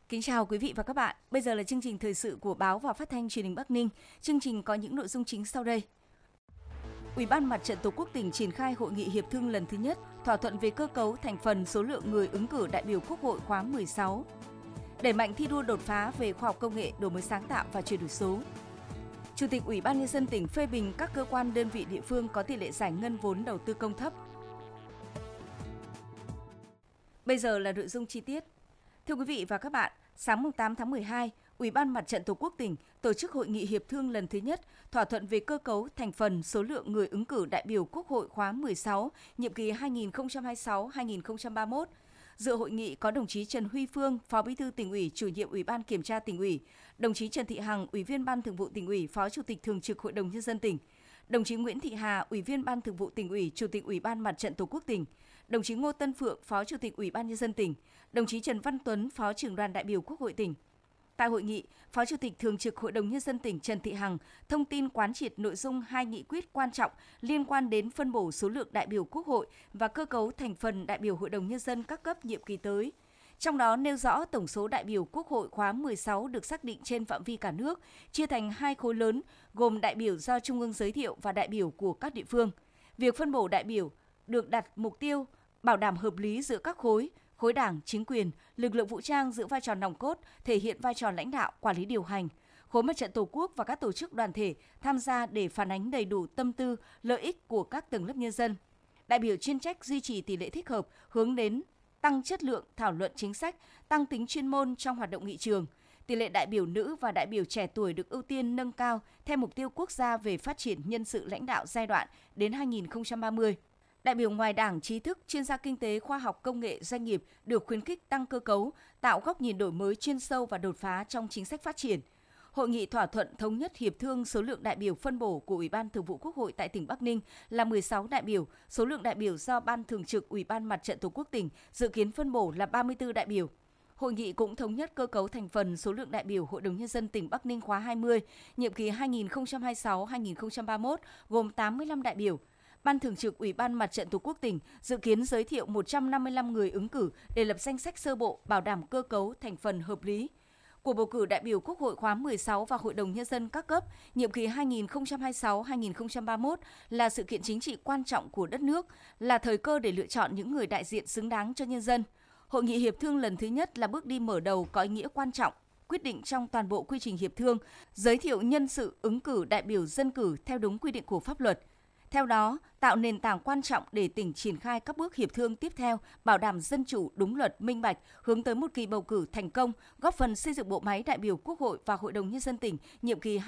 Kính chào quý vị và các bạn. Bây giờ là chương trình thời sự của Báo và Phát thanh Truyền hình Bắc Ninh. Chương trình có những nội dung chính sau đây. Ủy ban Mặt trận Tổ quốc tỉnh triển khai hội nghị hiệp thương lần thứ nhất, thỏa thuận về cơ cấu, thành phần, số lượng người ứng cử đại biểu Quốc hội khóa 16. Đẩy mạnh thi đua đột phá về khoa học công nghệ, đổi mới sáng tạo và chuyển đổi số. Chủ tịch Ủy ban Nhân dân tỉnh phê bình các cơ quan đơn vị địa phương có tỷ lệ giải ngân vốn đầu tư công thấp. Bây giờ là nội dung chi tiết. Thưa quý vị và các bạn, sáng 8 tháng 12, Ủy ban Mặt trận Tổ quốc tỉnh tổ chức hội nghị hiệp thương lần thứ nhất, thỏa thuận về cơ cấu, thành phần, số lượng người ứng cử đại biểu Quốc hội khóa 16, nhiệm kỳ 2026-2031. Dự hội nghị có đồng chí Trần Huy Phương, Phó Bí thư Tỉnh ủy, Chủ nhiệm Ủy ban Kiểm tra Tỉnh ủy, đồng chí Trần Thị Hằng, Ủy viên Ban Thường vụ Tỉnh ủy, Phó Chủ tịch Thường trực Hội đồng Nhân dân tỉnh, đồng chí Nguyễn Thị Hà, Ủy viên Ban Thường vụ Tỉnh ủy, Chủ tịch Ủy ban Mặt trận Tổ quốc tỉnh, đồng chí Ngô Tân Phượng, Phó Chủ tịch Ủy ban Nhân dân tỉnh, đồng chí Trần Văn Tuấn, Phó trưởng đoàn đại biểu Quốc hội tỉnh. Tại hội nghị, Phó Chủ tịch Thường trực Hội đồng Nhân dân tỉnh Trần Thị Hằng thông tin quán triệt nội dung 2 nghị quyết quan trọng liên quan đến phân bổ số lượng đại biểu Quốc hội và cơ cấu thành phần đại biểu Hội đồng Nhân dân các cấp nhiệm kỳ tới. Trong đó nêu rõ tổng số đại biểu Quốc hội khóa 16 được xác định trên phạm vi cả nước, chia thành 2 khối lớn gồm đại biểu do Trung ương giới thiệu và đại biểu của các địa phương. Việc phân bổ đại biểu được đặt mục tiêu bảo đảm hợp lý giữa các khối đảng, chính quyền, lực lượng vũ trang giữ vai trò nòng cốt, thể hiện vai trò lãnh đạo, quản lý điều hành. Khối Mặt trận Tổ quốc và các tổ chức đoàn thể tham gia để phản ánh đầy đủ tâm tư, lợi ích của các tầng lớp nhân dân. Đại biểu chuyên trách duy trì tỷ lệ thích hợp, hướng đến tăng chất lượng thảo luận chính sách, tăng tính chuyên môn trong hoạt động nghị trường. Tỷ lệ đại biểu nữ và đại biểu trẻ tuổi được ưu tiên nâng cao theo mục tiêu quốc gia về phát triển nhân sự lãnh đạo giai đoạn đến 2030. Đại biểu ngoài Đảng, trí thức, chuyên gia kinh tế, khoa học, công nghệ, doanh nghiệp được khuyến khích tăng cơ cấu, tạo góc nhìn đổi mới chuyên sâu và đột phá trong chính sách phát triển. Hội nghị thỏa thuận thống nhất hiệp thương số lượng đại biểu phân bổ của Ủy ban Thường vụ Quốc hội tại tỉnh Bắc Ninh là 16 đại biểu, số lượng đại biểu do Ban Thường trực Ủy ban Mặt trận Tổ quốc tỉnh dự kiến phân bổ là 34 đại biểu. Hội nghị cũng thống nhất cơ cấu thành phần số lượng đại biểu Hội đồng Nhân dân tỉnh Bắc Ninh khóa 20, nhiệm kỳ 2026-2031 gồm 85 đại biểu. Ban Thường trực Ủy ban Mặt trận Tổ quốc tỉnh dự kiến giới thiệu 155 người ứng cử để lập danh sách sơ bộ bảo đảm cơ cấu thành phần hợp lý. Cuộc bầu cử đại biểu Quốc hội khóa 16 và Hội đồng Nhân dân các cấp nhiệm kỳ 2026-2031 là sự kiện chính trị quan trọng của đất nước, là thời cơ để lựa chọn những người đại diện xứng đáng cho nhân dân. Hội nghị hiệp thương lần thứ nhất là bước đi mở đầu có ý nghĩa quan trọng, quyết định trong toàn bộ quy trình hiệp thương, giới thiệu nhân sự ứng cử đại biểu dân cử theo đúng quy định của pháp luật. Theo đó, tạo nền tảng quan trọng để tỉnh triển khai các bước hiệp thương tiếp theo, bảo đảm dân chủ, đúng luật, minh bạch, hướng tới một kỳ bầu cử thành công, góp phần xây dựng bộ máy đại biểu Quốc hội và Hội đồng Nhân dân tỉnh nhiệm kỳ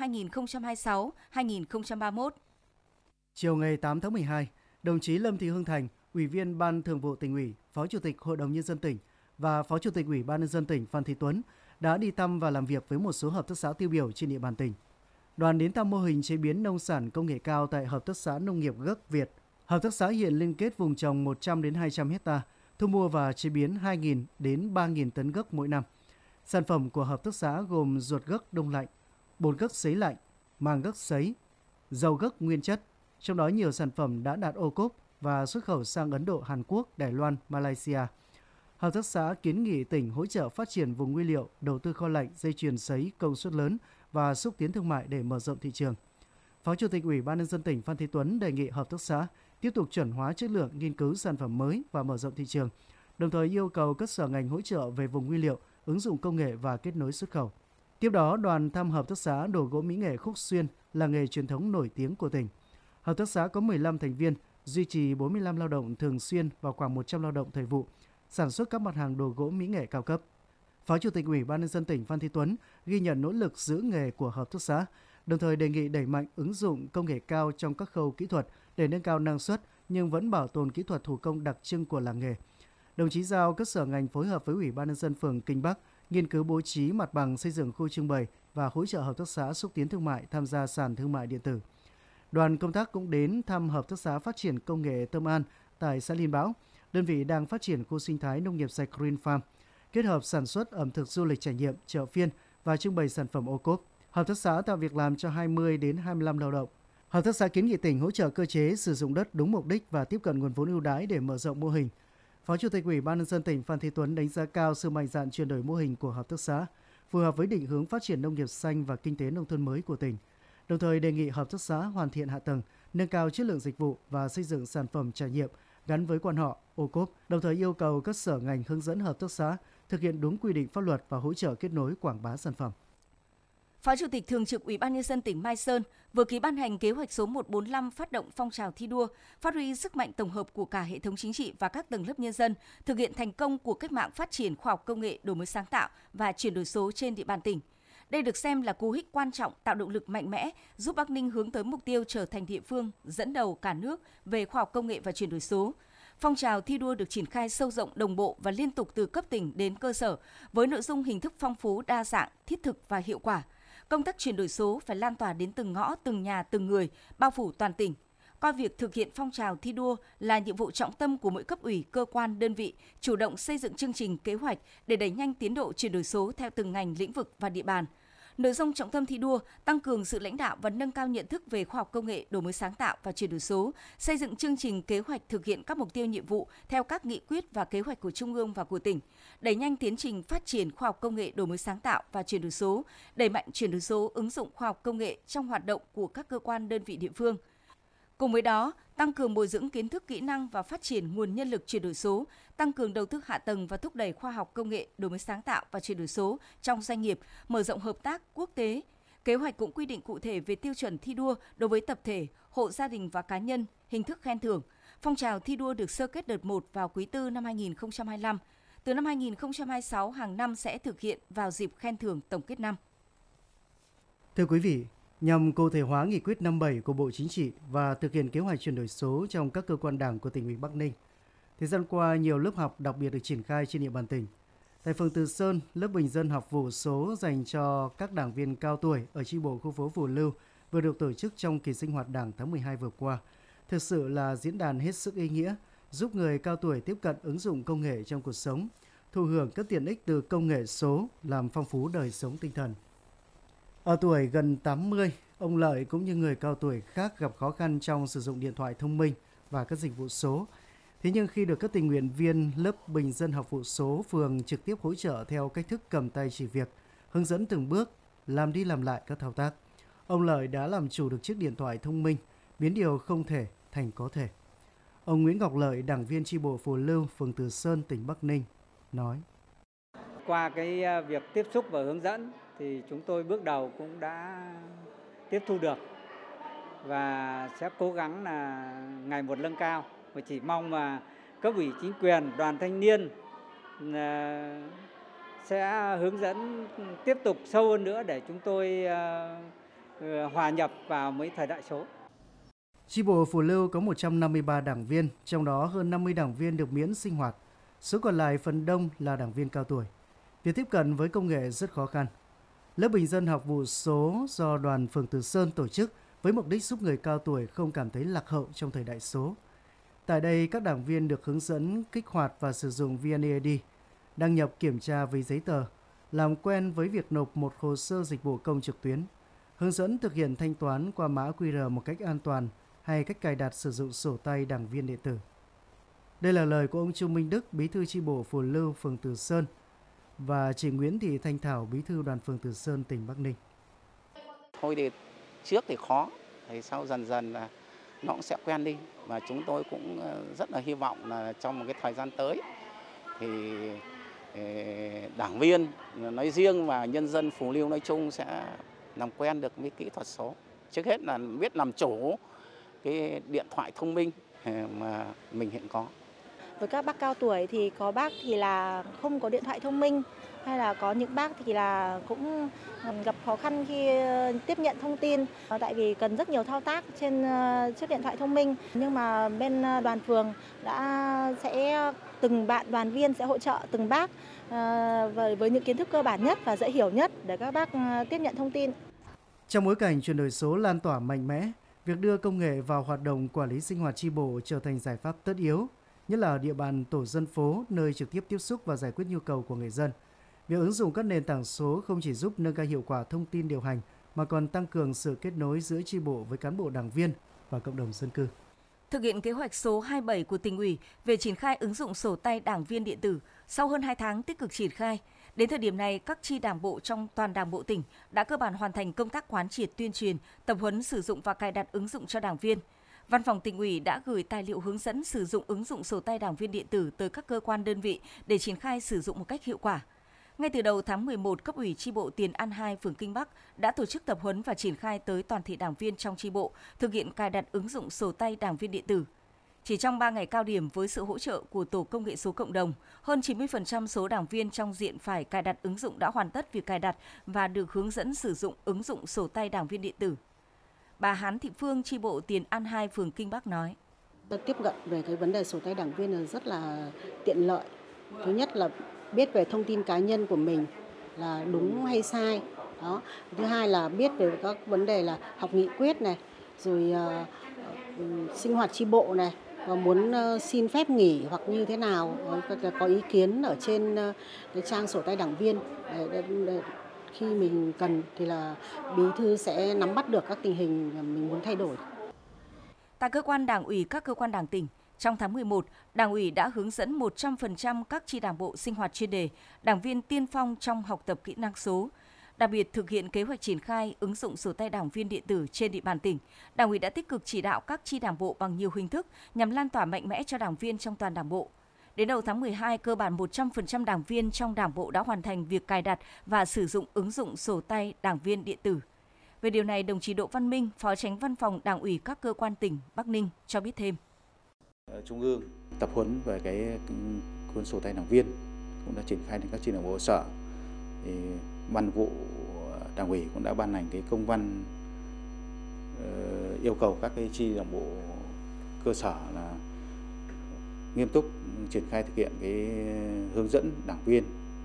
2026-2031. Chiều ngày 8 tháng 12, đồng chí Lâm Thị Hương Thành, Ủy viên Ban Thường vụ Tỉnh ủy, Phó Chủ tịch Hội đồng Nhân dân tỉnh và Phó Chủ tịch Ủy ban Nhân dân tỉnh Phan Thị Tuấn đã đi thăm và làm việc với một số hợp tác xã tiêu biểu trên địa bàn tỉnh. Đoàn đến thăm mô hình chế biến nông sản công nghệ cao tại Hợp tác xã Nông nghiệp Gấc Việt. Hợp tác xã hiện liên kết vùng trồng 100 đến 200 hecta, thu mua và chế biến 2.000 đến 3.000 tấn gấc mỗi năm. Sản phẩm của hợp tác xã gồm ruột gấc đông lạnh, bột gấc sấy lạnh, màng gấc sấy, dầu gấc nguyên chất. Trong đó nhiều sản phẩm đã đạt ô cốp và xuất khẩu sang Ấn Độ, Hàn Quốc, Đài Loan, Malaysia. Hợp tác xã kiến nghị tỉnh hỗ trợ phát triển vùng nguyên liệu, đầu tư kho lạnh, dây chuyền sấy công suất lớn và xúc tiến thương mại để mở rộng thị trường. Phó Chủ tịch Ủy ban Nhân dân tỉnh Phan Thị Tuấn đề nghị hợp tác xã tiếp tục chuẩn hóa chất lượng, nghiên cứu sản phẩm mới và mở rộng thị trường, đồng thời yêu cầu các sở ngành hỗ trợ về vùng nguyên liệu, ứng dụng công nghệ và kết nối xuất khẩu. Tiếp đó, đoàn thăm hợp tác xã đồ gỗ mỹ nghệ Khúc Xuyên, là nghề truyền thống nổi tiếng của tỉnh. Hợp tác xã có 15 thành viên, duy trì 45 lao động thường xuyên và khoảng 100 lao động thời vụ, sản xuất các mặt hàng đồ gỗ mỹ nghệ cao cấp. Phó Chủ tịch Ủy ban Nhân dân tỉnh Phan Thị Tuấn ghi nhận nỗ lực giữ nghề của hợp tác xã, đồng thời đề nghị đẩy mạnh ứng dụng công nghệ cao trong các khâu kỹ thuật để nâng cao năng suất nhưng vẫn bảo tồn kỹ thuật thủ công đặc trưng của làng nghề. Đồng chí giao các sở ngành phối hợp với Ủy ban Nhân dân phường Kinh Bắc nghiên cứu bố trí mặt bằng xây dựng khu trưng bày và hỗ trợ hợp tác xã xúc tiến thương mại tham gia sàn thương mại điện tử. Đoàn công tác cũng đến thăm hợp tác xã phát triển công nghệ Tâm An tại xã Liên Bảo. Đơn vị đang phát triển khu sinh thái nông nghiệp sạch Green Farm, kết hợp sản xuất ẩm thực du lịch trải nghiệm, chợ phiên và trưng bày sản phẩm ô cốp. Hợp tác xã tạo việc làm cho 20 đến 25 lao động. Hợp tác xã kiến nghị tỉnh hỗ trợ cơ chế sử dụng đất đúng mục đích và tiếp cận nguồn vốn ưu đãi để mở rộng mô hình. Phó Chủ tịch Ủy ban nhân dân tỉnh Phan Thị Tuấn đánh giá cao sự mạnh dạn chuyển đổi mô hình của hợp tác xã, phù hợp với định hướng phát triển nông nghiệp xanh và kinh tế nông thôn mới của tỉnh. Đồng thời đề nghị hợp tác xã hoàn thiện hạ tầng, nâng cao chất lượng dịch vụ và xây dựng sản phẩm trải nghiệm gắn với quan họ, ô cốp. Đồng thời yêu cầu các sở ngành hướng dẫn hợp tác xã thực hiện đúng quy định pháp luật và hỗ trợ kết nối quảng bá sản phẩm. Phó Chủ tịch Thường trực Ủy ban nhân dân tỉnh Mai Sơn vừa ký ban hành kế hoạch số 145 phát động phong trào thi đua, phát huy sức mạnh tổng hợp của cả hệ thống chính trị và các tầng lớp nhân dân, thực hiện thành công cuộc cách mạng phát triển khoa học công nghệ, đổi mới sáng tạo và chuyển đổi số trên địa bàn tỉnh. Đây được xem là cú hích quan trọng tạo động lực mạnh mẽ giúp Bắc Ninh hướng tới mục tiêu trở thành địa phương dẫn đầu cả nước về khoa học công nghệ và chuyển đổi số. Phong trào thi đua được triển khai sâu rộng, đồng bộ và liên tục từ cấp tỉnh đến cơ sở với nội dung hình thức phong phú, đa dạng, thiết thực và hiệu quả. Công tác chuyển đổi số phải lan tỏa đến từng ngõ, từng nhà, từng người, bao phủ toàn tỉnh. Coi việc thực hiện phong trào thi đua là nhiệm vụ trọng tâm của mỗi cấp ủy, cơ quan, đơn vị, chủ động xây dựng chương trình, kế hoạch để đẩy nhanh tiến độ chuyển đổi số theo từng ngành, lĩnh vực và địa bàn. Nội dung trọng tâm thi đua tăng cường sự lãnh đạo và nâng cao nhận thức về khoa học công nghệ, đổi mới sáng tạo và chuyển đổi số, xây dựng chương trình kế hoạch thực hiện các mục tiêu nhiệm vụ theo các nghị quyết và kế hoạch của Trung ương và của tỉnh, đẩy nhanh tiến trình phát triển khoa học công nghệ, đổi mới sáng tạo và chuyển đổi số, đẩy mạnh chuyển đổi số, ứng dụng khoa học công nghệ trong hoạt động của các cơ quan đơn vị địa phương. Cùng với đó, tăng cường bồi dưỡng kiến thức, kỹ năng và phát triển nguồn nhân lực chuyển đổi số, tăng cường đầu tư hạ tầng và thúc đẩy khoa học công nghệ, đổi mới sáng tạo và chuyển đổi số trong doanh nghiệp, mở rộng hợp tác quốc tế. Kế hoạch cũng quy định cụ thể về tiêu chuẩn thi đua đối với tập thể, hộ gia đình và cá nhân, hình thức khen thưởng. Phong trào thi đua được sơ kết đợt 1 vào quý 4 năm 2025. Từ năm 2026, hàng năm sẽ thực hiện vào dịp khen thưởng tổng kết năm. Thưa quý vị, nhằm cụ thể hóa nghị quyết 57 của Bộ Chính trị và thực hiện kế hoạch chuyển đổi số trong các cơ quan đảng của tỉnh ủy Bắc Ninh, thời gian qua nhiều lớp học đặc biệt được triển khai trên địa bàn tỉnh. Tại phường Từ Sơn, lớp bình dân học vụ số dành cho các đảng viên cao tuổi ở chi bộ khu phố Phù Lưu vừa được tổ chức trong kỳ sinh hoạt Đảng tháng 12 vừa qua. Thực sự là diễn đàn hết sức ý nghĩa, giúp người cao tuổi tiếp cận ứng dụng công nghệ trong cuộc sống, thụ hưởng các tiện ích từ công nghệ số, làm phong phú đời sống tinh thần. Ở tuổi gần 80, ông Lợi cũng như người cao tuổi khác gặp khó khăn trong sử dụng điện thoại thông minh và các dịch vụ số. Thế nhưng khi được các tình nguyện viên lớp bình dân học vụ số phường trực tiếp hỗ trợ theo cách thức cầm tay chỉ việc, hướng dẫn từng bước, làm đi làm lại các thao tác, ông Lợi đã làm chủ được chiếc điện thoại thông minh, biến điều không thể thành có thể. Ông Nguyễn Ngọc Lợi, đảng viên chi bộ Phù Lưu, phường Từ Sơn, tỉnh Bắc Ninh, nói: Qua cái việc tiếp xúc và hướng dẫn thì chúng tôi bước đầu cũng đã tiếp thu được và sẽ cố gắng là ngày một nâng cao. Và chỉ mong mà cấp ủy chính quyền, đoàn thanh niên sẽ hướng dẫn tiếp tục sâu hơn nữa để chúng tôi hòa nhập vào mấy thời đại số. Chi bộ Phù Lưu có 153 đảng viên, trong đó hơn 50 đảng viên được miễn sinh hoạt. Số còn lại phần đông là đảng viên cao tuổi. Việc tiếp cận với công nghệ rất khó khăn. Lớp bình dân học vụ số do đoàn phường Từ Sơn tổ chức với mục đích giúp người cao tuổi không cảm thấy lạc hậu trong thời đại số. Tại đây, các đảng viên được hướng dẫn kích hoạt và sử dụng VNeID, đăng nhập kiểm tra về giấy tờ, làm quen với việc nộp một hồ sơ dịch vụ công trực tuyến, hướng dẫn thực hiện thanh toán qua mã QR một cách an toàn hay cách cài đặt sử dụng sổ tay đảng viên điện tử. Đây là lời của ông Chu Minh Đức, bí thư chi bộ Phù Lưu, phường Từ Sơn, và chị Nguyễn Thị Thanh Thảo, bí thư đoàn phường Từ Sơn, tỉnh Bắc Ninh. Thôi thì trước thì khó, thì sau dần dần là nó cũng sẽ quen đi, và chúng tôi cũng rất là hy vọng là trong một cái thời gian tới thì đảng viên nói riêng và nhân dân Phù Lưu nói chung sẽ làm quen được với kỹ thuật số. Trước hết là biết làm chủ cái điện thoại thông minh mà mình hiện có. Với các bác cao tuổi thì có bác thì là không có điện thoại thông minh, hay là có những bác thì là cũng gặp khó khăn khi tiếp nhận thông tin, tại vì cần rất nhiều thao tác trên chiếc điện thoại thông minh. Nhưng mà bên đoàn phường sẽ từng bạn đoàn viên sẽ hỗ trợ từng bác với những kiến thức cơ bản nhất và dễ hiểu nhất để các bác tiếp nhận thông tin. Trong bối cảnh chuyển đổi số lan tỏa mạnh mẽ, việc đưa công nghệ vào hoạt động quản lý sinh hoạt chi bộ trở thành giải pháp tất yếu, nhất là ở địa bàn tổ dân phố nơi trực tiếp tiếp xúc và giải quyết nhu cầu của người dân. Việc ứng dụng các nền tảng số không chỉ giúp nâng cao hiệu quả thông tin điều hành mà còn tăng cường sự kết nối giữa chi bộ với cán bộ đảng viên và cộng đồng dân cư. Thực hiện kế hoạch số 27 của Tỉnh ủy về triển khai ứng dụng sổ tay đảng viên điện tử, sau hơn 2 tháng tích cực triển khai, đến thời điểm này, các chi đảng bộ trong toàn Đảng bộ tỉnh đã cơ bản hoàn thành công tác quán triệt tuyên truyền, tập huấn sử dụng và cài đặt ứng dụng cho đảng viên. Văn phòng Tỉnh ủy đã gửi tài liệu hướng dẫn sử dụng ứng dụng sổ tay đảng viên điện tử tới các cơ quan đơn vị để triển khai sử dụng một cách hiệu quả. Ngay từ đầu tháng 11, cấp ủy chi bộ Tiền An 2, phường Kinh Bắc đã tổ chức tập huấn và triển khai tới toàn thể đảng viên trong chi bộ thực hiện cài đặt ứng dụng sổ tay đảng viên điện tử. Chỉ trong 3 ngày cao điểm với sự hỗ trợ của Tổ công nghệ số cộng đồng, hơn 90% số đảng viên trong diện phải cài đặt ứng dụng đã hoàn tất việc cài đặt và được hướng dẫn sử dụng ứng dụng sổ tay đảng viên điện tử. Bà Hán Thị Phương, chi bộ Tiền An 2, phường Kinh Bắc nói: Tiếp cận về cái vấn đề sổ tay đảng viên là rất là tiện lợi. Thứ nhất là biết về thông tin cá nhân của mình là đúng hay sai. Đó. Thứ hai là biết về các vấn đề là học nghị quyết này, rồi sinh hoạt chi bộ này, và muốn xin phép nghỉ hoặc như thế nào, có ý kiến ở trên cái trang sổ tay đảng viên. Để khi mình cần thì là bí thư sẽ nắm bắt được các tình hình mình muốn thay đổi. Tại cơ quan Đảng ủy các cơ quan Đảng tỉnh, trong tháng 11, Đảng ủy đã hướng dẫn 100% các chi đảng bộ sinh hoạt chuyên đề, đảng viên tiên phong trong học tập kỹ năng số. Đặc biệt thực hiện kế hoạch triển khai ứng dụng sổ tay đảng viên điện tử trên địa bàn tỉnh, Đảng ủy đã tích cực chỉ đạo các chi đảng bộ bằng nhiều hình thức nhằm lan tỏa mạnh mẽ cho đảng viên trong toàn Đảng bộ. Đến đầu tháng 12, cơ bản 100% đảng viên trong Đảng bộ đã hoàn thành việc cài đặt và sử dụng ứng dụng sổ tay đảng viên điện tử. Về điều này, đồng chí Đỗ Văn Minh, Phó Chánh Văn phòng Đảng ủy các cơ quan tỉnh Bắc Ninh cho biết thêm. Trung ương tập huấn về cái cuốn sổ tay đảng viên cũng đã triển khai đến các chi đảng bộ sở. Thì Ban vụ Đảng ủy cũng đã ban hành cái công văn yêu cầu các cái chi đảng bộ cơ sở là nghiêm túc triển khai thực hiện cái hướng dẫn đảng viên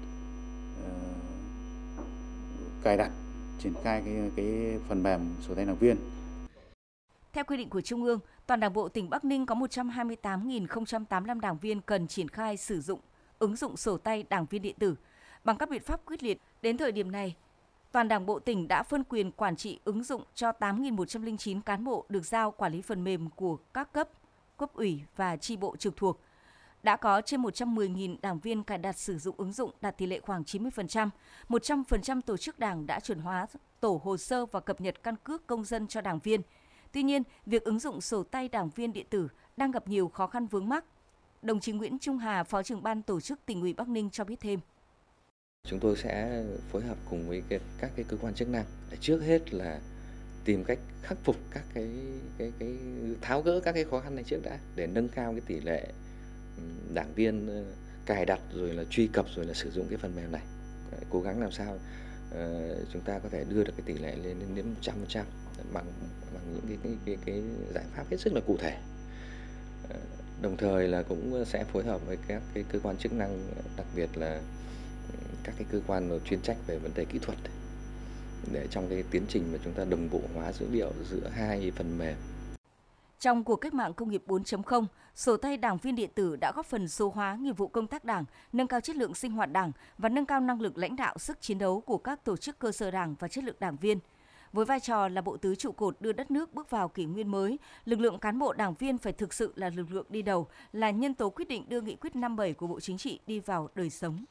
cài đặt triển khai cái phần mềm sổ tay đảng viên. Theo quy định của Trung ương, toàn Đảng bộ tỉnh Bắc Ninh có 128.085 đảng viên cần triển khai sử dụng ứng dụng sổ tay đảng viên điện tử. Bằng các biện pháp quyết liệt, đến thời điểm này, toàn Đảng bộ tỉnh đã phân quyền quản trị ứng dụng cho 8.109 cán bộ được giao quản lý phần mềm của các cấp ủy và chi bộ trực thuộc. Đã có trên 110.000 đảng viên cài đặt sử dụng ứng dụng, đạt tỷ lệ khoảng 90%. 100% tổ chức đảng đã chuẩn hóa tổ hồ sơ và cập nhật căn cước công dân cho đảng viên. Tuy nhiên, việc ứng dụng sổ tay đảng viên điện tử đang gặp nhiều khó khăn vướng mắc. Đồng chí Nguyễn Trung Hà, Phó trưởng ban tổ chức Tỉnh ủy Bắc Ninh cho biết thêm. Chúng tôi sẽ phối hợp cùng với các cái cơ quan chức năng để trước hết là tìm cách khắc phục các cái tháo gỡ các cái khó khăn này trước đã, để nâng cao cái tỷ lệ đảng viên cài đặt rồi là truy cập rồi là sử dụng cái phần mềm này. Cố gắng làm sao chúng ta có thể đưa được cái tỷ lệ lên đến 100% bằng những cái giải pháp hết sức là cụ thể. Đồng thời là cũng sẽ phối hợp với các cái cơ quan chức năng, đặc biệt là các cái cơ quan chuyên trách về vấn đề kỹ thuật, để trong cái tiến trình mà chúng ta đồng bộ hóa dữ liệu giữa hai phần mềm. Trong cuộc cách mạng công nghiệp 4.0, sổ tay đảng viên điện tử đã góp phần số hóa nghiệp vụ công tác đảng, nâng cao chất lượng sinh hoạt đảng và nâng cao năng lực lãnh đạo, sức chiến đấu của các tổ chức cơ sở đảng và chất lượng đảng viên. Với vai trò là bộ tứ trụ cột đưa đất nước bước vào kỷ nguyên mới, lực lượng cán bộ đảng viên phải thực sự là lực lượng đi đầu, là nhân tố quyết định đưa nghị quyết 57 của Bộ Chính trị đi vào đời sống.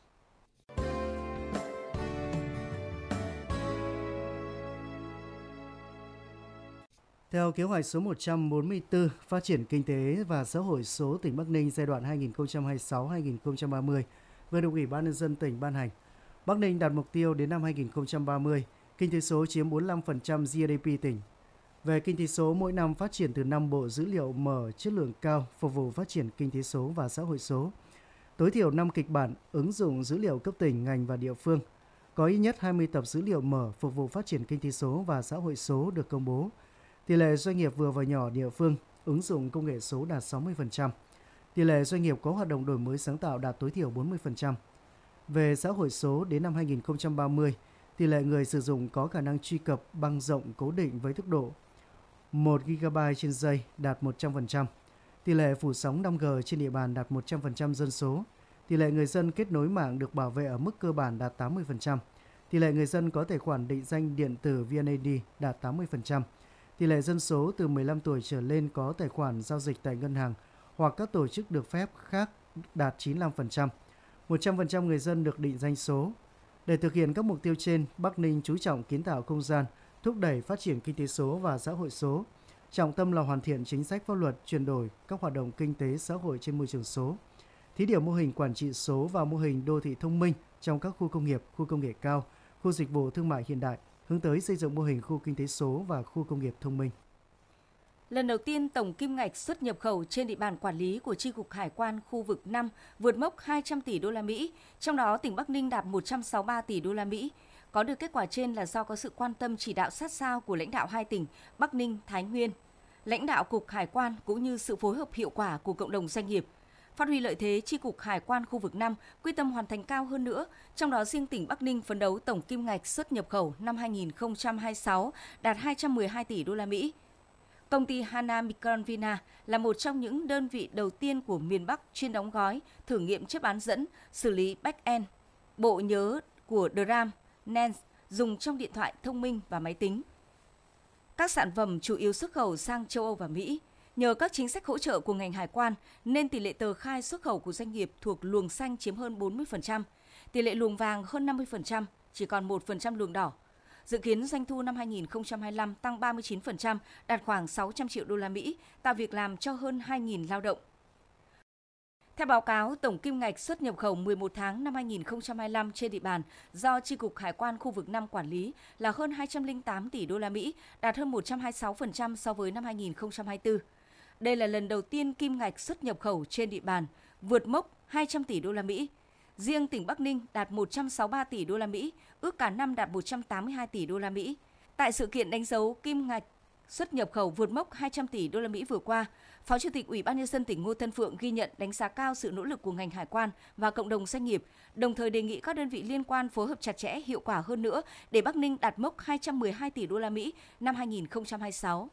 Theo kế hoạch số 144 Phát triển kinh tế và xã hội số tỉnh Bắc Ninh giai đoạn 2026-2030 vừa được Ủy ban nhân dân tỉnh ban hành, Bắc Ninh đặt mục tiêu đến năm 2030, kinh tế số chiếm 45% GDP tỉnh. Về kinh tế số, mỗi năm phát triển từ 5 bộ dữ liệu mở chất lượng cao phục vụ phát triển kinh tế số và xã hội số. Tối thiểu 5 kịch bản ứng dụng dữ liệu cấp tỉnh, ngành và địa phương. Có ít nhất 20 tập dữ liệu mở phục vụ phát triển kinh tế số và xã hội số được công bố. Tỷ lệ doanh nghiệp vừa và nhỏ địa phương ứng dụng công nghệ số đạt 60%. Tỷ lệ doanh nghiệp có hoạt động đổi mới sáng tạo đạt tối thiểu 40%. Về xã hội số, đến năm 2030, tỷ lệ người sử dụng có khả năng truy cập băng rộng cố định với tốc độ 1 GB trên giây đạt 100%. Tỷ lệ phủ sóng 5G trên địa bàn đạt 100% dân số. Tỷ lệ người dân kết nối mạng được bảo vệ ở mức cơ bản đạt 80%. Tỷ lệ người dân có tài khoản định danh điện tử VNeD đạt 80%. tỷ lệ dân số từ 15 tuổi trở lên có tài khoản giao dịch tại ngân hàng hoặc các tổ chức được phép khác đạt 95%. 100% người dân được định danh số. Để thực hiện các mục tiêu trên, Bắc Ninh chú trọng kiến tạo không gian, thúc đẩy phát triển kinh tế số và xã hội số. Trọng tâm là hoàn thiện chính sách pháp luật, chuyển đổi các hoạt động kinh tế xã hội trên môi trường số. Thí điểm mô hình quản trị số và mô hình đô thị thông minh trong các khu công nghiệp, khu công nghệ cao, khu dịch vụ thương mại hiện đại, hướng tới xây dựng mô hình khu kinh tế số và khu công nghiệp thông minh. Lần đầu tiên, tổng kim ngạch xuất nhập khẩu trên địa bàn quản lý của Chi cục Hải quan khu vực 5 vượt mốc 200 tỷ đô la Mỹ, trong đó tỉnh Bắc Ninh đạt 163 tỷ đô la Mỹ. Có được kết quả trên là do có sự quan tâm chỉ đạo sát sao của lãnh đạo hai tỉnh Bắc Ninh, Thái Nguyên, lãnh đạo Cục Hải quan cũng như sự phối hợp hiệu quả của cộng đồng doanh nghiệp. Phát huy lợi thế, Chi cục Hải quan khu vực 5 quyết tâm hoàn thành cao hơn nữa, trong đó riêng tỉnh Bắc Ninh phấn đấu tổng kim ngạch xuất nhập khẩu năm 2026 đạt 212 tỷ đô la Mỹ. Công ty Hana Micron Vina là một trong những đơn vị đầu tiên của miền Bắc chuyên đóng gói, thử nghiệm chip bán dẫn, xử lý back-end, bộ nhớ của DRAM, NAND dùng trong điện thoại thông minh và máy tính. Các sản phẩm chủ yếu xuất khẩu sang châu Âu và Mỹ. Nhờ các chính sách hỗ trợ của ngành hải quan nên tỷ lệ tờ khai xuất khẩu của doanh nghiệp thuộc luồng xanh chiếm hơn 40%, tỷ lệ luồng vàng hơn 50%, chỉ còn 1% luồng đỏ. Dự kiến doanh thu năm 2025 tăng 39%, đạt khoảng 600 triệu đô la Mỹ, tạo việc làm cho hơn 2.000 lao động. Theo báo cáo, tổng kim ngạch xuất nhập khẩu 11 tháng năm 2025 trên địa bàn do Chi cục Hải quan khu vực 5 quản lý là hơn 208 tỷ đô la Mỹ, đạt hơn 126% so với năm 2024. Đây là lần đầu tiên kim ngạch xuất nhập khẩu trên địa bàn vượt mốc 200 tỷ đô la Mỹ. Riêng tỉnh Bắc Ninh đạt 163 tỷ đô la Mỹ, ước cả năm đạt 182 tỷ đô la Mỹ. Tại sự kiện đánh dấu kim ngạch xuất nhập khẩu vượt mốc 200 tỷ đô la Mỹ vừa qua, Phó Chủ tịch Ủy ban Nhân dân tỉnh Ngô Tân Phượng ghi nhận đánh giá cao sự nỗ lực của ngành hải quan và cộng đồng doanh nghiệp, đồng thời đề nghị các đơn vị liên quan phối hợp chặt chẽ, hiệu quả hơn nữa để Bắc Ninh đạt mốc 212 tỷ đô la Mỹ năm 2026.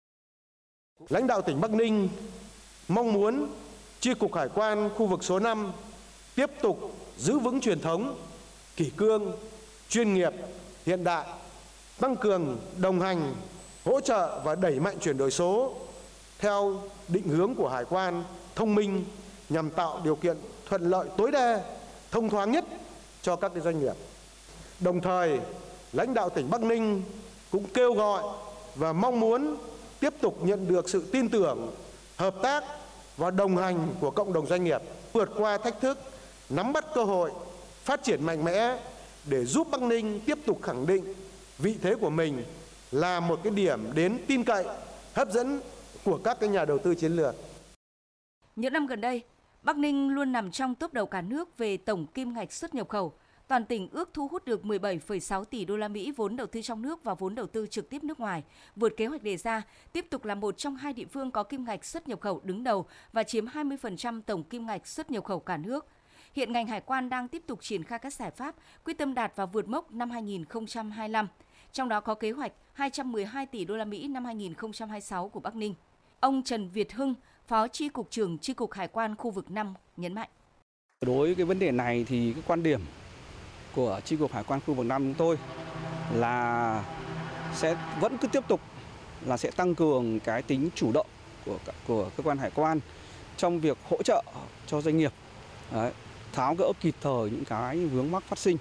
Lãnh đạo tỉnh Bắc Ninh mong muốn Chi cục Hải quan khu vực số 5 tiếp tục giữ vững truyền thống kỷ cương, chuyên nghiệp, hiện đại, tăng cường đồng hành, hỗ trợ và đẩy mạnh chuyển đổi số theo định hướng của Hải quan thông minh nhằm tạo điều kiện thuận lợi tối đa, thông thoáng nhất cho các doanh nghiệp. Đồng thời, lãnh đạo tỉnh Bắc Ninh cũng kêu gọi và mong muốn tiếp tục nhận được sự tin tưởng, hợp tác và đồng hành của cộng đồng doanh nghiệp, vượt qua thách thức, nắm bắt cơ hội, phát triển mạnh mẽ để giúp Bắc Ninh tiếp tục khẳng định vị thế của mình là một cái điểm đến tin cậy, hấp dẫn của các cái nhà đầu tư chiến lược. Những năm gần đây, Bắc Ninh luôn nằm trong top đầu cả nước về tổng kim ngạch xuất nhập khẩu. Toàn tỉnh ước thu hút được 17,6 tỷ đô la Mỹ vốn đầu tư trong nước và vốn đầu tư trực tiếp nước ngoài, vượt kế hoạch đề ra, tiếp tục là một trong hai địa phương có kim ngạch xuất nhập khẩu đứng đầu và chiếm 20% tổng kim ngạch xuất nhập khẩu cả nước. Hiện ngành hải quan đang tiếp tục triển khai các giải pháp, quyết tâm đạt và vượt mốc năm 2025, trong đó có kế hoạch 212 tỷ đô la Mỹ năm 2026 của Bắc Ninh. Ông Trần Việt Hưng, Phó Chi cục trưởng Chi cục Hải quan khu vực 5 nhấn mạnh. Đối với cái vấn đề này thì cái quan điểm của Chi cục Hải quan khu vực 5 chúng tôi là sẽ vẫn cứ tiếp tục là sẽ tăng cường cái tính chủ động của cơ quan hải quan trong việc hỗ trợ cho doanh nghiệp. Đấy, tháo gỡ kịp thời những cái vướng mắc phát sinh.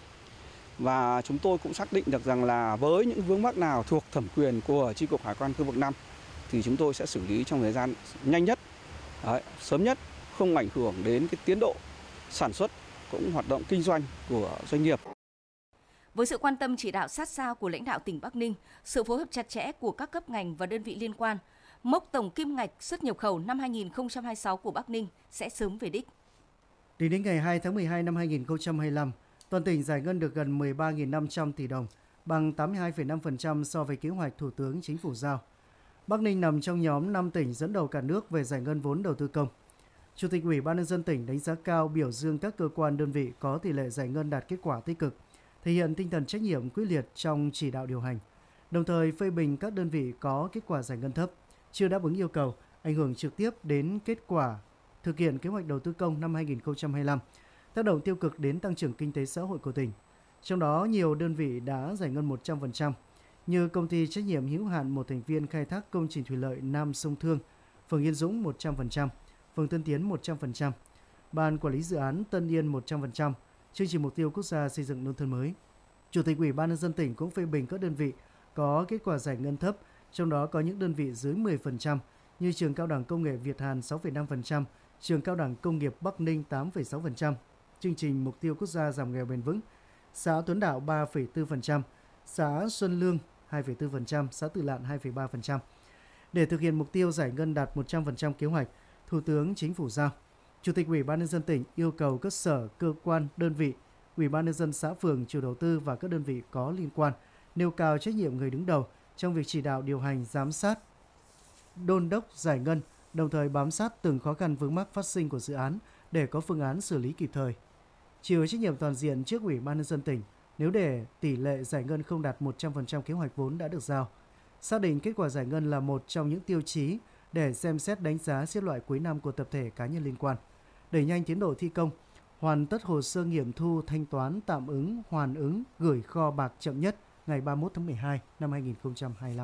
Và chúng tôi cũng xác định được rằng là với những vướng mắc nào thuộc thẩm quyền của Chi cục Hải quan khu vực 5 thì chúng tôi sẽ xử lý trong thời gian nhanh nhất, sớm nhất, không ảnh hưởng đến cái tiến độ sản xuất cũng hoạt động kinh doanh của doanh nghiệp. Với sự quan tâm chỉ đạo sát sao của lãnh đạo tỉnh Bắc Ninh, sự phối hợp chặt chẽ của các cấp ngành và đơn vị liên quan, mốc tổng kim ngạch xuất nhập khẩu năm 2026 của Bắc Ninh sẽ sớm về đích. Tính đến ngày 2 tháng 12 năm 2025, toàn tỉnh giải ngân được gần 13.500 tỷ đồng, bằng 82,5% so với kế hoạch Thủ tướng Chính phủ giao. Bắc Ninh nằm trong nhóm 5 tỉnh dẫn đầu cả nước về giải ngân vốn đầu tư công. Chủ tịch Ủy ban Nhân dân tỉnh đánh giá cao, biểu dương các cơ quan đơn vị có tỷ lệ giải ngân đạt kết quả tích cực, thể hiện tinh thần trách nhiệm quyết liệt trong chỉ đạo điều hành, đồng thời phê bình các đơn vị có kết quả giải ngân thấp, chưa đáp ứng yêu cầu, ảnh hưởng trực tiếp đến kết quả thực hiện kế hoạch đầu tư công năm 2025, tác động tiêu cực đến tăng trưởng kinh tế xã hội của tỉnh. Trong đó, nhiều đơn vị đã giải ngân 100%. như công ty trách nhiệm hữu hạn một thành viên khai thác công trình thủy lợi Nam Sông Thương, phường Yên Dũng 100%, phường Tân Tiến 100%, Ban quản lý dự án Tân Yên 100%, chương trình mục tiêu quốc gia xây dựng nông thôn mới. Chủ tịch Ủy ban nhân dân tỉnh cũng phê bình các đơn vị có kết quả giải ngân thấp, trong đó có những đơn vị dưới 10% như trường Cao đẳng Công nghệ Việt Hàn 6,5%, trường Cao đẳng Công nghiệp Bắc Ninh 8,6%, chương trình mục tiêu quốc gia giảm nghèo bền vững, xã Tuấn Đạo 3,4%, xã Xuân Lương 2,4%, xã Tự Lạn 2,3%. Để thực hiện mục tiêu giải ngân đạt 100% kế hoạch, Thủ tướng Chính phủ giao Chủ tịch Ủy ban nhân dân tỉnh yêu cầu các sở, cơ quan, đơn vị, Ủy ban nhân dân xã phường, chủ đầu tư và các đơn vị có liên quan nêu cao trách nhiệm người đứng đầu trong việc chỉ đạo điều hành, giám sát, đôn đốc giải ngân, đồng thời bám sát từng khó khăn vướng mắc phát sinh của dự án để có phương án xử lý kịp thời. Chịu trách nhiệm toàn diện trước Ủy ban nhân dân tỉnh nếu để tỷ lệ giải ngân không đạt 100% kế hoạch vốn đã được giao. Xác định kết quả giải ngân là một trong những tiêu chí để xem xét đánh giá xếp loại cuối năm của tập thể cá nhân liên quan. Đẩy nhanh tiến độ thi công, hoàn tất hồ sơ nghiệm thu thanh toán tạm ứng, hoàn ứng, gửi kho bạc chậm nhất ngày 31 tháng 12 năm 2025.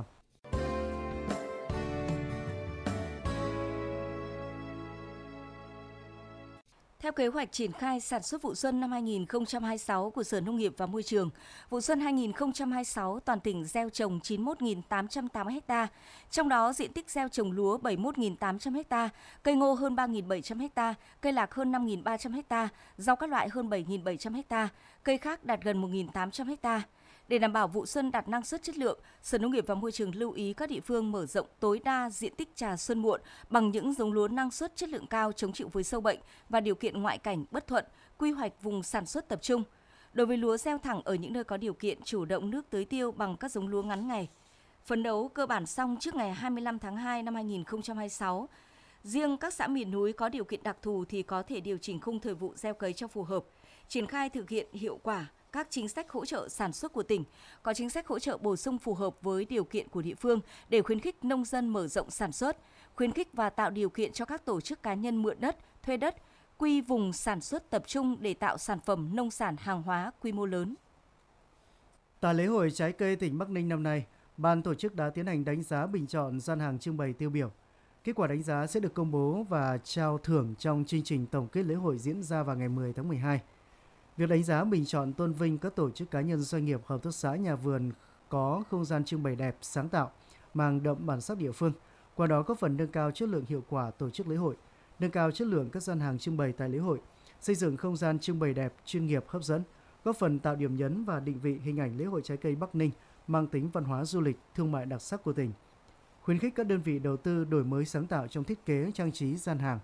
Theo kế hoạch triển khai sản xuất vụ xuân năm 2026 của Sở Nông nghiệp và Môi trường, vụ xuân 2026 toàn tỉnh gieo trồng 91.880 ha, trong đó diện tích gieo trồng lúa 71.800 ha, cây ngô hơn 3.700 ha, cây lạc hơn 5.300 ha, rau các loại hơn 7.700 ha, cây khác đạt gần 1.800 ha. Để đảm bảo vụ xuân đạt năng suất chất lượng, Sở Nông nghiệp và Môi trường lưu ý các địa phương mở rộng tối đa diện tích trà xuân muộn bằng những giống lúa năng suất chất lượng cao chống chịu với sâu bệnh và điều kiện ngoại cảnh bất thuận, quy hoạch vùng sản xuất tập trung. Đối với lúa gieo thẳng ở những nơi có điều kiện chủ động nước tưới tiêu bằng các giống lúa ngắn ngày. Phấn đấu cơ bản xong trước ngày 25 tháng 2 năm 2026. Riêng các xã miền núi có điều kiện đặc thù thì có thể điều chỉnh khung thời vụ gieo cấy cho phù hợp, triển khai thực hiện hiệu quả các chính sách hỗ trợ sản xuất của tỉnh, có chính sách hỗ trợ bổ sung phù hợp với điều kiện của địa phương để khuyến khích nông dân mở rộng sản xuất, khuyến khích và tạo điều kiện cho các tổ chức cá nhân mượn đất, thuê đất, quy vùng sản xuất tập trung để tạo sản phẩm nông sản hàng hóa quy mô lớn. Tại lễ hội trái cây tỉnh Bắc Ninh năm nay, ban tổ chức đã tiến hành đánh giá bình chọn gian hàng trưng bày tiêu biểu. Kết quả đánh giá sẽ được công bố và trao thưởng trong chương trình tổng kết lễ hội diễn ra vào ngày 10 tháng 12. Việc đánh giá bình chọn tôn vinh các tổ chức cá nhân, doanh nghiệp, hợp tác xã, nhà vườn có không gian trưng bày đẹp, sáng tạo, mang đậm bản sắc địa phương, qua đó góp phần nâng cao chất lượng, hiệu quả tổ chức lễ hội, nâng cao chất lượng các gian hàng trưng bày tại lễ hội, xây dựng không gian trưng bày đẹp, chuyên nghiệp, hấp dẫn, góp phần tạo điểm nhấn và định vị hình ảnh lễ hội trái cây Bắc Ninh mang tính văn hóa, du lịch, thương mại đặc sắc của tỉnh. Khuyến khích các đơn vị đầu tư đổi mới sáng tạo trong thiết kế, trang trí gian hàng.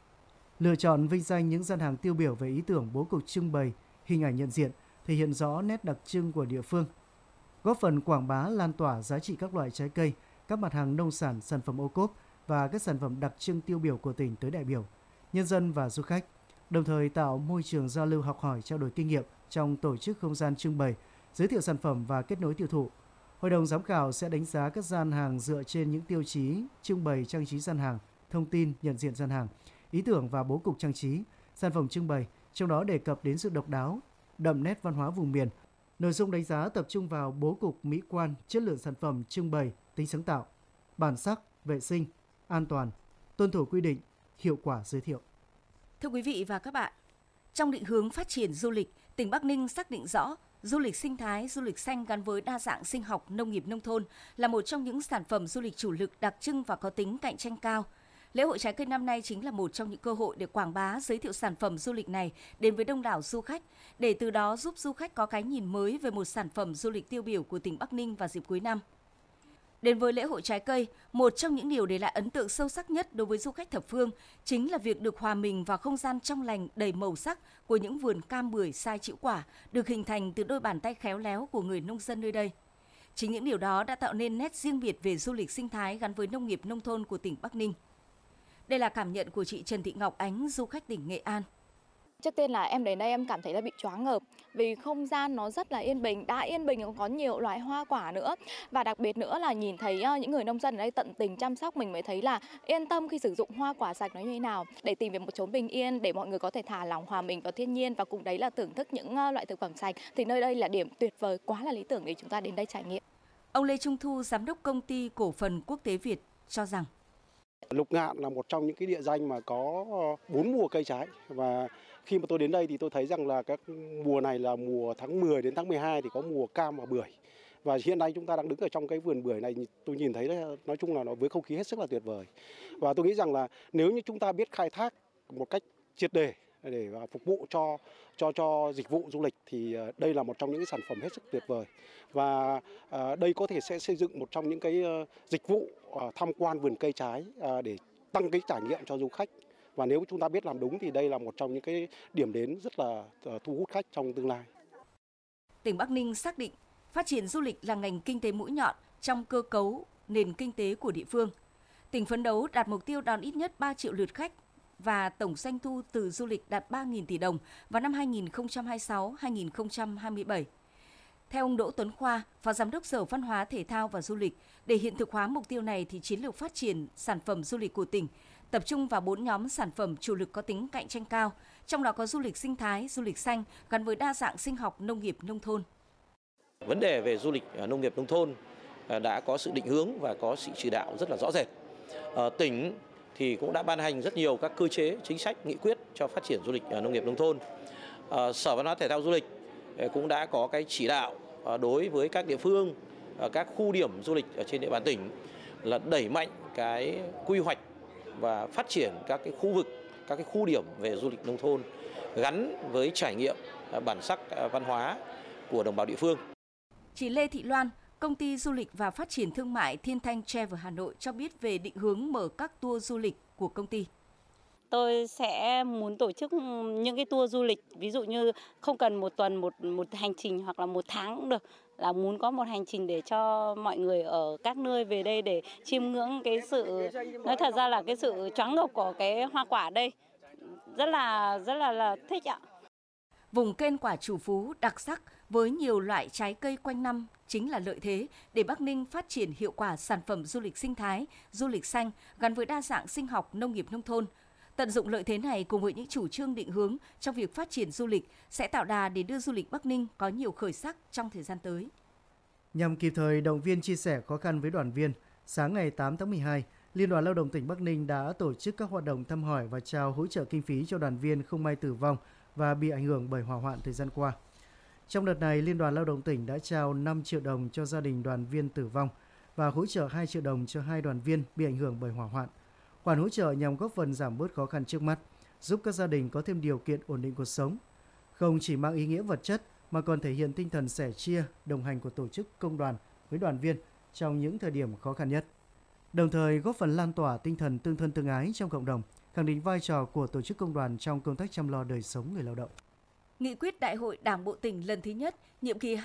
Lựa chọn vinh danh những gian hàng tiêu biểu về ý tưởng, bố cục trưng bày, hình ảnh nhận diện, thể hiện rõ nét đặc trưng của địa phương, góp phần quảng bá, lan tỏa giá trị các loại trái cây, các mặt hàng nông sản, sản phẩm ô cốp và các sản phẩm đặc trưng tiêu biểu của tỉnh tới đại biểu, nhân dân và du khách, đồng thời tạo môi trường giao lưu, học hỏi, trao đổi kinh nghiệm trong tổ chức không gian trưng bày, giới thiệu sản phẩm và kết nối tiêu thụ. Hội đồng giám khảo sẽ đánh giá các gian hàng dựa trên những tiêu chí trưng bày, trang trí gian hàng, thông tin nhận diện gian hàng, ý tưởng và bố cục trang trí, sản phẩm trưng bày, trong đó đề cập đến sự độc đáo, đậm nét văn hóa vùng miền. Nội dung đánh giá tập trung vào bố cục, mỹ quan, chất lượng sản phẩm trưng bày, tính sáng tạo, bản sắc, vệ sinh, an toàn, tuân thủ quy định, hiệu quả giới thiệu. Thưa quý vị và các bạn, trong định hướng phát triển du lịch, tỉnh Bắc Ninh xác định rõ du lịch sinh thái, du lịch xanh gắn với đa dạng sinh học, nông nghiệp nông thôn là một trong những sản phẩm du lịch chủ lực đặc trưng và có tính cạnh tranh cao. Lễ hội trái cây năm nay chính là một trong những cơ hội để quảng bá, giới thiệu sản phẩm du lịch này đến với đông đảo du khách, để từ đó giúp du khách có cái nhìn mới về một sản phẩm du lịch tiêu biểu của tỉnh Bắc Ninh vào dịp cuối năm. Đến với lễ hội trái cây, một trong những điều để lại ấn tượng sâu sắc nhất đối với du khách thập phương chính là việc được hòa mình vào không gian trong lành đầy màu sắc của những vườn cam, bưởi, sai, trĩu quả được hình thành từ đôi bàn tay khéo léo của người nông dân nơi đây. Chính những điều đó đã tạo nên nét riêng biệt về du lịch sinh thái gắn với nông nghiệp nông thôn của tỉnh Bắc Ninh. Đây là cảm nhận của chị Trần Thị Ngọc Ánh, du khách tỉnh Nghệ An. Trước tiên là em đến đây em cảm thấy là bị choáng ngợp vì không gian nó rất là yên bình, đã yên bình còn có nhiều loại hoa quả nữa, và đặc biệt nữa là nhìn thấy những người nông dân ở đây tận tình chăm sóc, mình mới thấy là yên tâm khi sử dụng hoa quả sạch nó như thế nào, để tìm về một chốn bình yên để mọi người có thể thả lỏng, hòa mình vào thiên nhiên và cùng đấy là thưởng thức những loại thực phẩm sạch, thì nơi đây là điểm tuyệt vời, quá là lý tưởng để chúng ta đến đây trải nghiệm. Ông Lê Trung Thu, giám đốc công ty cổ phần Quốc tế Việt cho rằng Lục Ngạn là một trong những cái địa danh mà có 4 mùa cây trái, và khi mà tôi đến đây thì tôi thấy rằng là các mùa này là mùa tháng 10 đến tháng 12 thì có mùa cam và bưởi. Và hiện nay chúng ta đang đứng ở trong cái vườn bưởi này, tôi nhìn thấy nói chung là nó với không khí hết sức là tuyệt vời. Và tôi nghĩ rằng là nếu như chúng ta biết khai thác một cách triệt để để phục vụ cho dịch vụ du lịch thì đây là một trong những cái sản phẩm hết sức tuyệt vời. Và đây có thể sẽ xây dựng một trong những cái dịch vụ tham quan vườn cây trái để tăng cái trải nghiệm cho du khách. Và nếu chúng ta biết làm đúng thì đây là một trong những cái điểm đến rất là thu hút khách trong tương lai. Tỉnh Bắc Ninh xác định phát triển du lịch là ngành kinh tế mũi nhọn trong cơ cấu nền kinh tế của địa phương. Tỉnh phấn đấu đạt mục tiêu đón ít nhất 3 triệu lượt khách và tổng doanh thu từ du lịch đạt 3.000 tỷ đồng vào năm 2026-2027. Theo ông Đỗ Tuấn Khoa, Phó Giám đốc Sở Văn hóa, Thể thao và Du lịch, để hiện thực hóa mục tiêu này thì chiến lược phát triển sản phẩm du lịch của tỉnh tập trung vào 4 nhóm sản phẩm chủ lực có tính cạnh tranh cao, trong đó có du lịch sinh thái, du lịch xanh gắn với đa dạng sinh học, nông nghiệp nông thôn. Vấn đề về du lịch nông nghiệp nông thôn đã có sự định hướng và có sự chỉ đạo rất là rõ rệt. Tỉnh thì cũng đã ban hành rất nhiều các cơ chế, chính sách, nghị quyết cho phát triển du lịch nông nghiệp nông thôn. Sở Văn hóa Thể thao Du lịch cũng đã có cái chỉ đạo đối với các địa phương, các khu điểm du lịch ở trên địa bàn tỉnh là đẩy mạnh cái quy hoạch và phát triển các cái khu vực, các cái khu điểm về du lịch nông thôn gắn với trải nghiệm bản sắc văn hóa của đồng bào địa phương. Chị Lê Thị Loan, Công ty Du lịch và Phát triển Thương mại Thiên Thanh Travel Hà Nội cho biết về định hướng mở các tour du lịch của công ty. Tôi sẽ muốn tổ chức những cái tour du lịch, ví dụ như không cần một tuần một hành trình hoặc là một tháng cũng được, là muốn có một hành trình để cho mọi người ở các nơi về đây để chiêm ngưỡng cái sự, nói thật ra là cái sự choáng ngợp của cái hoa quả đây, rất là thích ạ. Vùng kênh quả Trù Phú đặc sắc với nhiều loại trái cây quanh năm chính là lợi thế để Bắc Ninh phát triển hiệu quả sản phẩm du lịch sinh thái, du lịch xanh gắn với đa dạng sinh học, nông nghiệp nông thôn. Tận dụng lợi thế này cùng với những chủ trương định hướng trong việc phát triển du lịch sẽ tạo đà để đưa du lịch Bắc Ninh có nhiều khởi sắc trong thời gian tới. Nhằm kịp thời động viên chia sẻ khó khăn với đoàn viên, sáng ngày 8 tháng 12, Liên đoàn Lao động tỉnh Bắc Ninh đã tổ chức các hoạt động thăm hỏi và trao hỗ trợ kinh phí cho đoàn viên không may tử vong và bị ảnh hưởng bởi hỏa hoạn thời gian qua. Trong đợt này, Liên đoàn Lao động tỉnh đã trao 5 triệu đồng cho gia đình đoàn viên tử vong và hỗ trợ 2 triệu đồng cho 2 đoàn viên bị ảnh hưởng bởi hỏa hoạn. Khoản hỗ trợ nhằm góp phần giảm bớt khó khăn trước mắt, giúp các gia đình có thêm điều kiện ổn định cuộc sống. Không chỉ mang ý nghĩa vật chất mà còn thể hiện tinh thần sẻ chia, đồng hành của tổ chức công đoàn với đoàn viên trong những thời điểm khó khăn nhất. Đồng thời góp phần lan tỏa tinh thần tương thân tương ái trong cộng đồng, khẳng định vai trò của tổ chức công đoàn trong công tác chăm lo đời sống người lao động. Nghị quyết Đại hội Đảng bộ tỉnh lần thứ nhất, nhiệm kỳ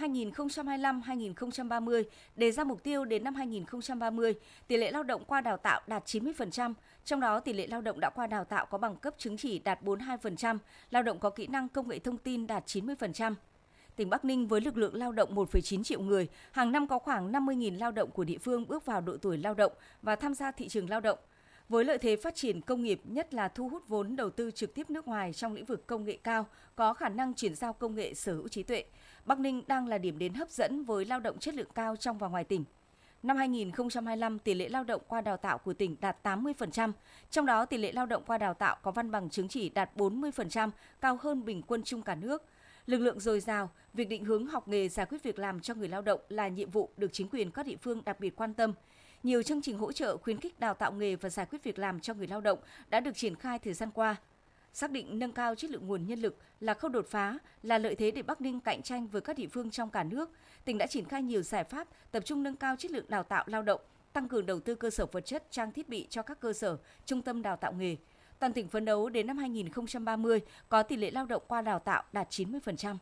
2025-2030 đề ra mục tiêu đến năm 2030, tỷ lệ lao động qua đào tạo đạt 90%, trong đó tỷ lệ lao động đã qua đào tạo có bằng cấp chứng chỉ đạt 42%, lao động có kỹ năng công nghệ thông tin đạt 90%. Tỉnh Bắc Ninh với lực lượng lao động 1,9 triệu người, hàng năm có khoảng 50.000 lao động của địa phương bước vào độ tuổi lao động và tham gia thị trường lao động. Với lợi thế phát triển công nghiệp, nhất là thu hút vốn đầu tư trực tiếp nước ngoài trong lĩnh vực công nghệ cao, có khả năng chuyển giao công nghệ sở hữu trí tuệ, Bắc Ninh đang là điểm đến hấp dẫn với lao động chất lượng cao trong và ngoài tỉnh. Năm 2025, tỷ lệ lao động qua đào tạo của tỉnh đạt 80%, trong đó tỷ lệ lao động qua đào tạo có văn bằng chứng chỉ đạt 40%, cao hơn bình quân chung cả nước. Lực lượng dồi dào, việc định hướng học nghề giải quyết việc làm cho người lao động là nhiệm vụ được chính quyền các địa phương đặc biệt quan tâm. Nhiều chương trình hỗ trợ khuyến khích đào tạo nghề và giải quyết việc làm cho người lao động đã được triển khai thời gian qua. Xác định nâng cao chất lượng nguồn nhân lực là khâu đột phá, là lợi thế để Bắc Ninh cạnh tranh với các địa phương trong cả nước. Tỉnh đã triển khai nhiều giải pháp tập trung nâng cao chất lượng đào tạo lao động, tăng cường đầu tư cơ sở vật chất, trang thiết bị cho các cơ sở, trung tâm đào tạo nghề. Toàn tỉnh phấn đấu đến năm 2030 có tỷ lệ lao động qua đào tạo đạt 90%.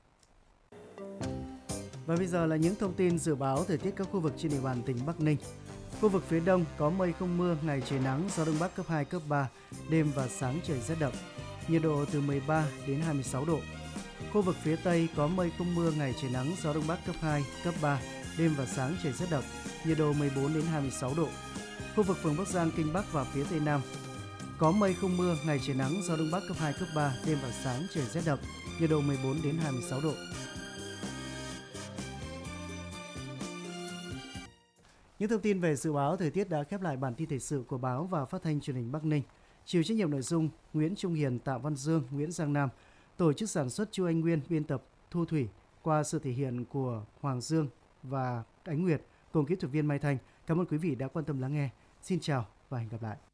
Và bây giờ là những thông tin dự báo thời tiết các khu vực trên địa bàn tỉnh Bắc Ninh. Khu vực phía Đông có mây không mưa, ngày trời nắng, gió Đông Bắc cấp 2, cấp 3, đêm và sáng trời rét đậm, nhiệt độ từ 13 đến 26 độ. Khu vực phía Tây có mây không mưa, ngày trời nắng, gió Đông Bắc cấp 2, cấp 3, đêm và sáng trời rét đậm, nhiệt độ 14 đến 26 độ. Khu vực phường Bắc Giang, Kinh Bắc và phía Tây Nam có mây không mưa, ngày trời nắng, gió Đông Bắc cấp 2, cấp 3, đêm và sáng trời rét đậm, nhiệt độ 14 đến 26 độ. Những thông tin về dự báo thời tiết đã khép lại bản tin thời sự của báo và phát thanh truyền hình Bắc Ninh. Chịu trách nhiệm nội dung Nguyễn Trung Hiền, Tạ Văn Dương, Nguyễn Giang Nam. Tổ chức sản xuất Chu Anh Nguyên, biên tập Thu Thủy, qua sự thể hiện của Hoàng Dương và Ánh Nguyệt cùng kỹ thuật viên Mai Thanh. Cảm ơn quý vị đã quan tâm lắng nghe. Xin chào và hẹn gặp lại.